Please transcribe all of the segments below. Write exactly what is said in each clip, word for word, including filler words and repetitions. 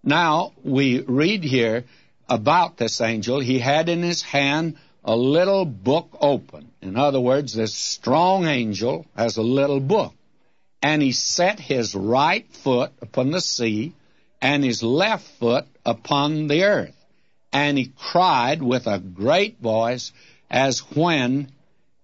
Now, we read here about this angel. He had in his hand a little book open. In other words, this strong angel has a little book. And he set his right foot upon the sea and his left foot upon the earth. And he cried with a great voice as when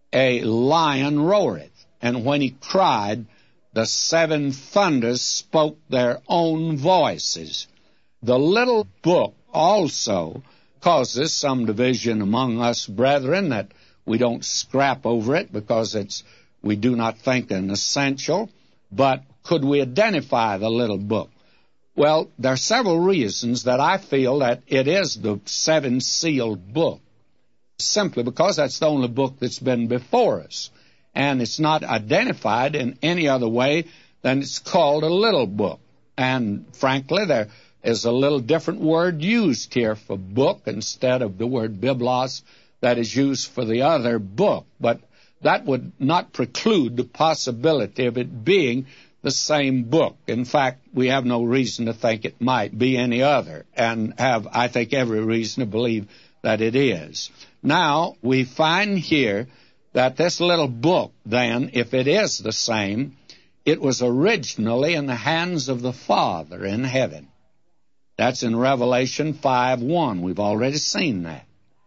a lion roareth. And when he cried, the seven thunders spoke their own voices. The little book also causes some division among us brethren, that we don't scrap over it because it's we do not think an essential. But could we identify the little book? Well, there are several reasons that I feel that it is the seven-sealed book, simply because that's the only book that's been before us, and it's not identified in any other way than it's called a little book. And frankly, there is a little different word used here for book instead of the word biblos that is used for the other book, but that would not preclude the possibility of it being the same book. In fact, we have no reason to think it might be any other, and have, I think, every reason to believe that it is. Now, we find here that this little book, then, if it is the same, it was originally in the hands of the Father in heaven. That's in Revelation five one. We've already seen that.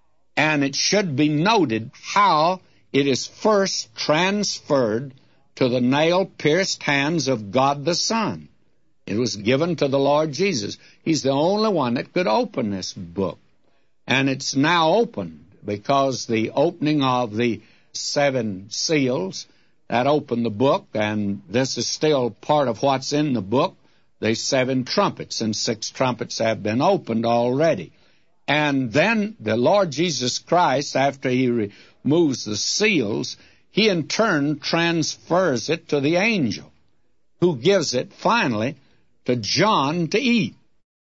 And it should be noted how it is first transferred to the nail-pierced hands of God the Son. It was given to the Lord Jesus. He's the only one that could open this book. And it's now opened because the opening of the seven seals that opened the book, and this is still part of what's in the book, the seven trumpets, and six trumpets have been opened already. And then the Lord Jesus Christ, after he removes the seals, he in turn transfers it to the angel, who gives it finally to John to eat.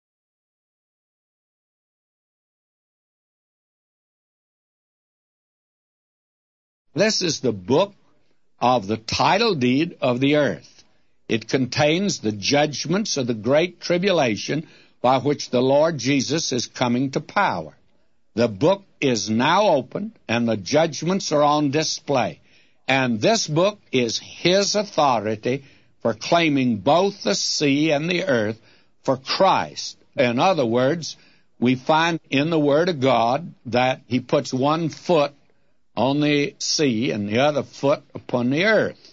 This is the book of the title deed of the earth. It contains the judgments of the great tribulation by which the Lord Jesus is coming to power. The book is now open, and the judgments are on display. And this book is his authority for claiming both the sea and the earth for Christ. In other words, we find in the Word of God that he puts one foot on the sea and the other foot upon the earth.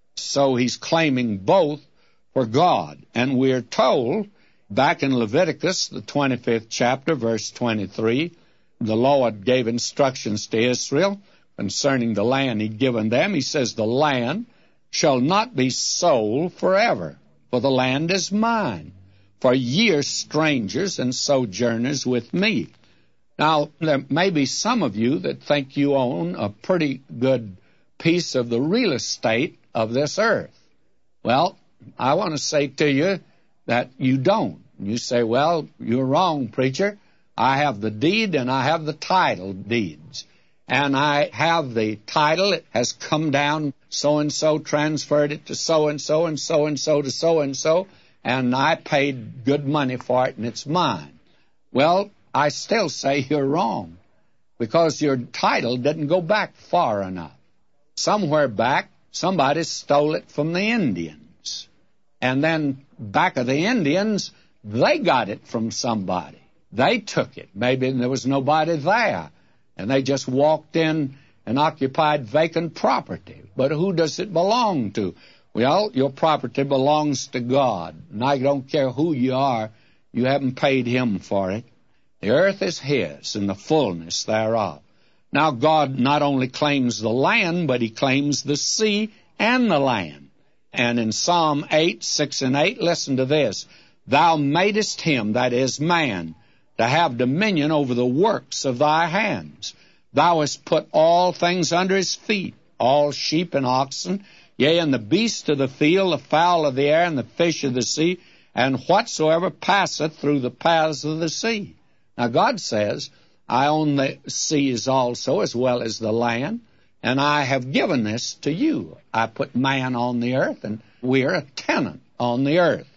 So he's claiming both for God. And we're told back in Leviticus, the twenty-fifth chapter, verse twenty-three, the Lord gave instructions to Israel concerning the land he'd given them. He says, the land shall not be sold forever, for the land is mine, for ye are strangers and sojourners with me. Now, there may be some of you that think you own a pretty good piece of the real estate of this earth. Well, I want to say to you that you don't. You say, well, you're wrong, preacher. I have the deed and I have the title deeds. And I have the title. It has come down, so-and-so transferred it to so-and-so and so-and-so to so-and-so, and I paid good money for it and it's mine. Well, I still say you're wrong, because your title didn't go back far enough. Somewhere back, somebody stole it from the Indians. And then back of the Indians, they got it from somebody. They took it. Maybe there was nobody there, and they just walked in and occupied vacant property. But who does it belong to? Well, your property belongs to God, and I don't care who you are. You haven't paid him for it. The earth is his, and the fullness thereof. Now, God not only claims the land, but he claims the sea and the land. And in Psalm eight, six and eight, listen to this. Thou madest him, that is man, to have dominion over the works of thy hands. Thou hast put all things under his feet, all sheep and oxen, yea, and the beasts of the field, the fowl of the air, and the fish of the sea, and whatsoever passeth through the paths of the sea. Now, God says, I own the seas also, as well as the land, and I have given this to you. I put man on the earth, and we are a tenant on the earth.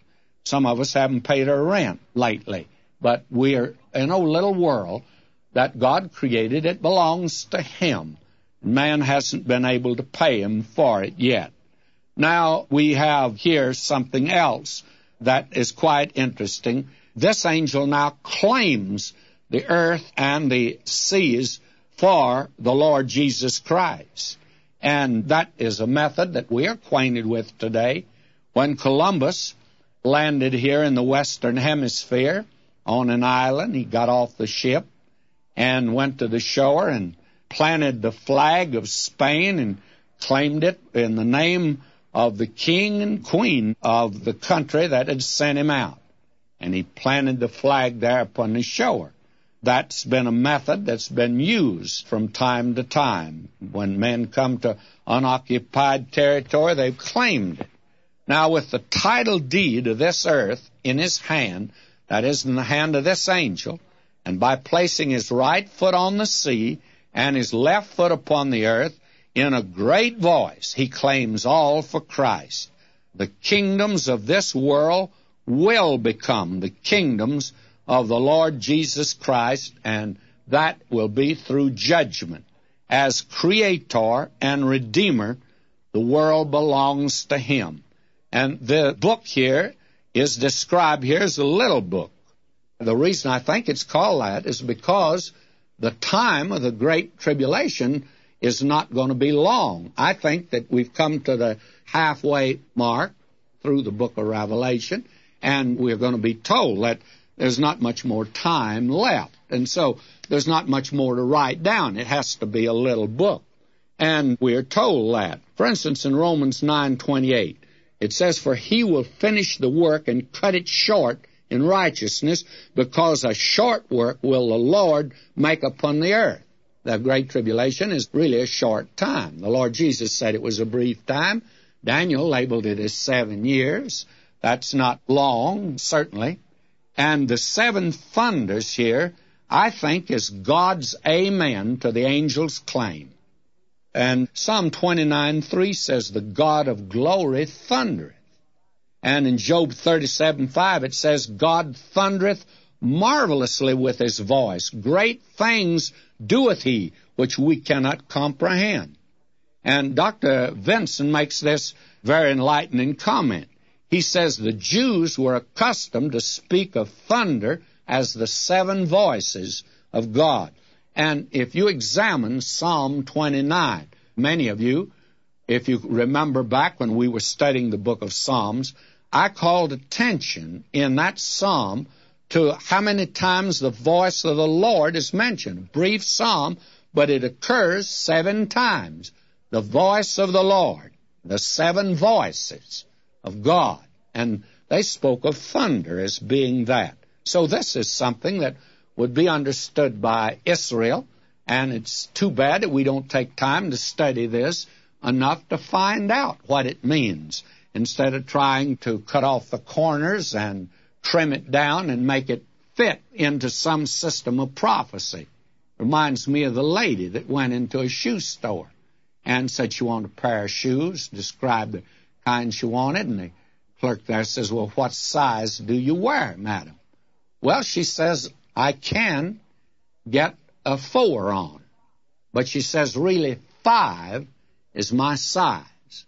Some of us haven't paid our rent lately, but we're in a little world that God created. It belongs to Him. Man hasn't been able to pay Him for it yet. Now, we have here something else that is quite interesting. This angel now claims the earth and the seas for the Lord Jesus Christ. And that is a method that we are acquainted with today. When Columbus landed here in the Western Hemisphere on an island, he got off the ship and went to the shore and planted the flag of Spain and claimed it in the name of the king and queen of the country that had sent him out. And he planted the flag there upon the shore. That's been a method that's been used from time to time. When men come to unoccupied territory, they've claimed it. Now, with the title deed of this earth in his hand, that is in the hand of this angel, and by placing his right foot on the sea and his left foot upon the earth, in a great voice he claims all for Christ. The kingdoms of this world will become the kingdoms of the Lord Jesus Christ, and that will be through judgment. As Creator and Redeemer, the world belongs to Him. And the book here is described here as a little book. The reason I think it's called that is because the time of the Great Tribulation is not going to be long. I think that we've come to the halfway mark through the book of Revelation, and we're going to be told that there's not much more time left. And so there's not much more to write down. It has to be a little book. And we're told that. For instance, in Romans nine twenty-eight, it says, "For he will finish the work and cut it short in righteousness, because a short work will the Lord make upon the earth." The Great Tribulation is really a short time. The Lord Jesus said it was a brief time. Daniel labeled it as seven years. That's not long, certainly. And the seven thunders here, I think, is God's amen to the angel's claim. And Psalm twenty-nine three says, "The God of glory thundereth." And in Job thirty-seven five it says, "God thundereth marvelously with his voice. Great things doeth he, which we cannot comprehend." And Doctor Vinson makes this very enlightening comment. He says the Jews were accustomed to speak of thunder as the seven voices of God. And if you examine Psalm twenty-nine, many of you, if you remember back when we were studying the book of Psalms, I called attention in that psalm to how many times the voice of the Lord is mentioned. A brief psalm, but it occurs seven times. The voice of the Lord, the seven voices of God. And they spoke of thunder as being that. So this is something that would be understood by Israel, and it's too bad that we don't take time to study this enough to find out what it means, instead of trying to cut off the corners and trim it down and make it fit into some system of prophecy. Reminds me of the lady that went into a shoe store and said she wanted a pair of shoes, described the kind she wanted, and the clerk there says, "Well, what size do you wear, madam?" Well, she says, "I can get a four on." But she says, really, five is my size.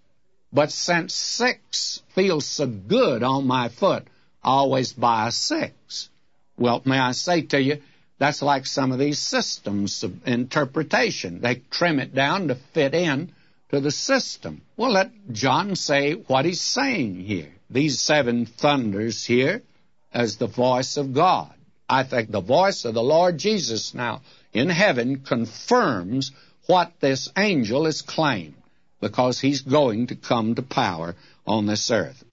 But since six feels so good on my foot, I always buy a six. Well, may I say to you, that's like some of these systems of interpretation. They trim it down to fit in to the system. Well, let John say what he's saying here. These seven thunders here as the voice of God. I think the voice of the Lord Jesus now in heaven confirms what this angel has claimed, because he's going to come to power on this earth.